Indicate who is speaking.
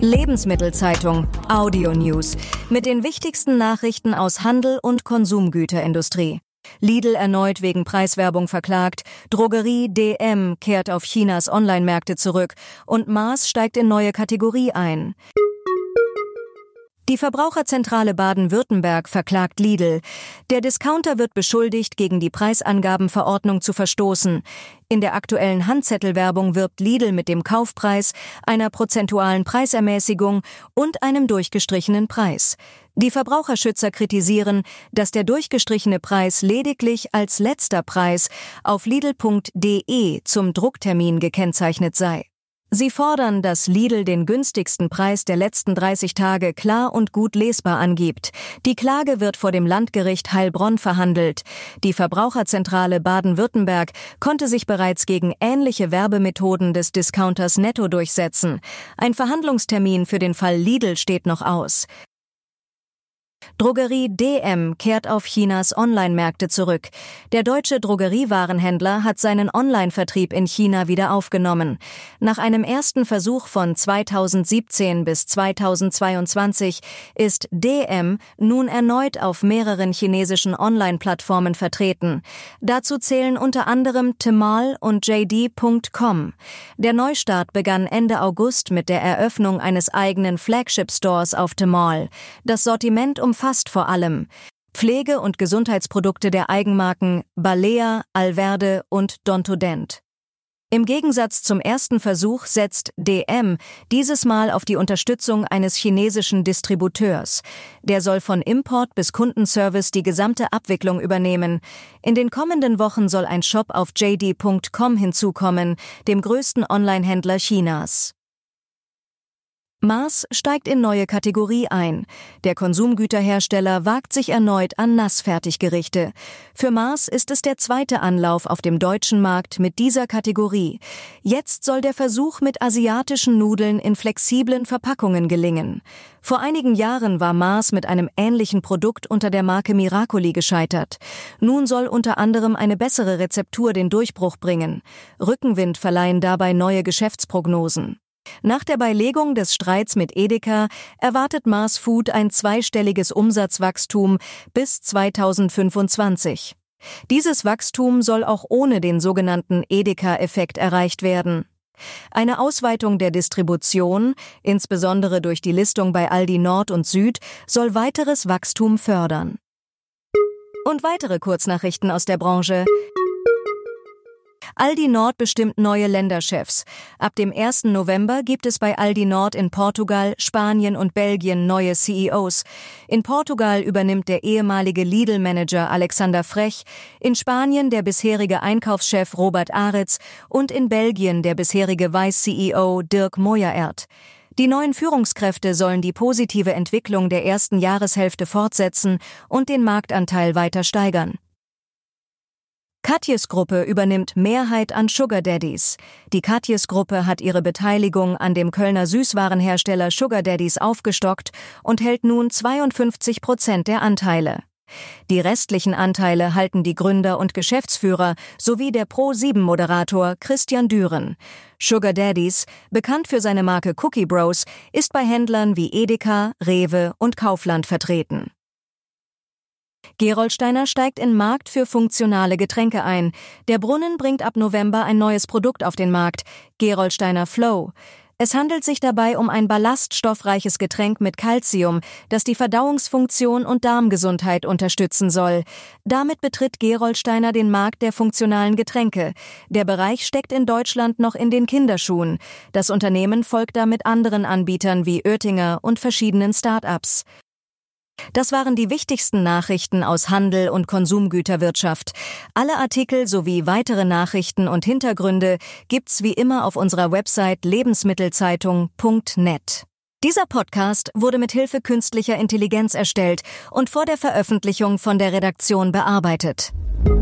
Speaker 1: Lebensmittelzeitung Audio News mit den wichtigsten Nachrichten aus Handel und Konsumgüterindustrie. Lidl erneut wegen Preiswerbung verklagt, Drogerie DM kehrt auf Chinas Online-Märkte zurück und Mars steigt in neue Kategorie ein. Die Verbraucherzentrale Baden-Württemberg verklagt Lidl. Der Discounter wird beschuldigt, gegen die Preisangabenverordnung zu verstoßen. In der aktuellen Handzettelwerbung wirbt Lidl mit dem Kaufpreis, einer prozentualen Preisermäßigung und einem durchgestrichenen Preis. Die Verbraucherschützer kritisieren, dass der durchgestrichene Preis lediglich als letzter Preis auf lidl.de zum Drucktermin gekennzeichnet sei. Sie fordern, dass Lidl den günstigsten Preis der letzten 30 Tage klar und gut lesbar angibt. Die Klage wird vor dem Landgericht Heilbronn verhandelt. Die Verbraucherzentrale Baden-Württemberg konnte sich bereits gegen ähnliche Werbemethoden des Discounters Netto durchsetzen. Ein Verhandlungstermin für den Fall Lidl steht noch aus. Drogerie DM kehrt auf Chinas Online-Märkte zurück. Der deutsche Drogeriewarenhändler hat seinen Online-Vertrieb in China wieder aufgenommen. Nach einem ersten Versuch von 2017 bis 2022 ist DM nun erneut auf mehreren chinesischen Online-Plattformen vertreten. Dazu zählen unter anderem Tmall und JD.com. Der Neustart begann Ende August mit der Eröffnung eines eigenen Flagship-Stores auf Tmall. Das Sortiment umfasst vor allem Pflege- und Gesundheitsprodukte der Eigenmarken Balea, Alverde und Dontodent. Im Gegensatz zum ersten Versuch setzt DM dieses Mal auf die Unterstützung eines chinesischen Distributeurs. Der soll von Import bis Kundenservice die gesamte Abwicklung übernehmen. In den kommenden Wochen soll ein Shop auf JD.com hinzukommen, dem größten Online-Händler Chinas. Mars steigt in neue Kategorie ein. Der Konsumgüterhersteller wagt sich erneut an Nassfertiggerichte. Für Mars ist es der zweite Anlauf auf dem deutschen Markt mit dieser Kategorie. Jetzt soll der Versuch mit asiatischen Nudeln in flexiblen Verpackungen gelingen. Vor einigen Jahren war Mars mit einem ähnlichen Produkt unter der Marke Miracoli gescheitert. Nun soll unter anderem eine bessere Rezeptur den Durchbruch bringen. Rückenwind verleihen dabei neue Geschäftsprognosen. Nach der Beilegung des Streits mit Edeka erwartet Mars Food ein zweistelliges Umsatzwachstum bis 2025. Dieses Wachstum soll auch ohne den sogenannten Edeka-Effekt erreicht werden. Eine Ausweitung der Distribution, insbesondere durch die Listung bei Aldi Nord und Süd, soll weiteres Wachstum fördern. Und weitere Kurznachrichten aus der Branche. Aldi Nord bestimmt neue Länderchefs. Ab dem 1. November gibt es bei Aldi Nord in Portugal, Spanien und Belgien neue CEOs. In Portugal übernimmt der ehemalige Lidl-Manager Alexander Frech, in Spanien der bisherige Einkaufschef Robert Aritz und in Belgien der bisherige Vice-CEO Dirk Moyaert. Die neuen Führungskräfte sollen die positive Entwicklung der ersten Jahreshälfte fortsetzen und den Marktanteil weiter steigern. Katjes-Gruppe übernimmt Mehrheit an Sugar Daddies. Die Katjes-Gruppe hat ihre Beteiligung an dem Kölner Süßwarenhersteller Sugar Daddies aufgestockt und hält nun 52% der Anteile. Die restlichen Anteile halten die Gründer und Geschäftsführer sowie der Pro7-Moderator Christian Düren. Sugar Daddies, bekannt für seine Marke Cookie Bros, ist bei Händlern wie Edeka, Rewe und Kaufland vertreten. Gerolsteiner steigt in Markt für funktionale Getränke ein. Der Brunnen bringt ab November ein neues Produkt auf den Markt, Gerolsteiner Flow. Es handelt sich dabei um ein ballaststoffreiches Getränk mit Calcium, das die Verdauungsfunktion und Darmgesundheit unterstützen soll. Damit betritt Gerolsteiner den Markt der funktionalen Getränke. Der Bereich steckt in Deutschland noch in den Kinderschuhen. Das Unternehmen folgt damit anderen Anbietern wie Oettinger und verschiedenen Start-ups. Das waren die wichtigsten Nachrichten aus Handel und Konsumgüterwirtschaft. Alle Artikel sowie weitere Nachrichten und Hintergründe gibt's wie immer auf unserer Website lebensmittelzeitung.net. Dieser Podcast wurde mit Hilfe künstlicher Intelligenz erstellt und vor der Veröffentlichung von der Redaktion bearbeitet.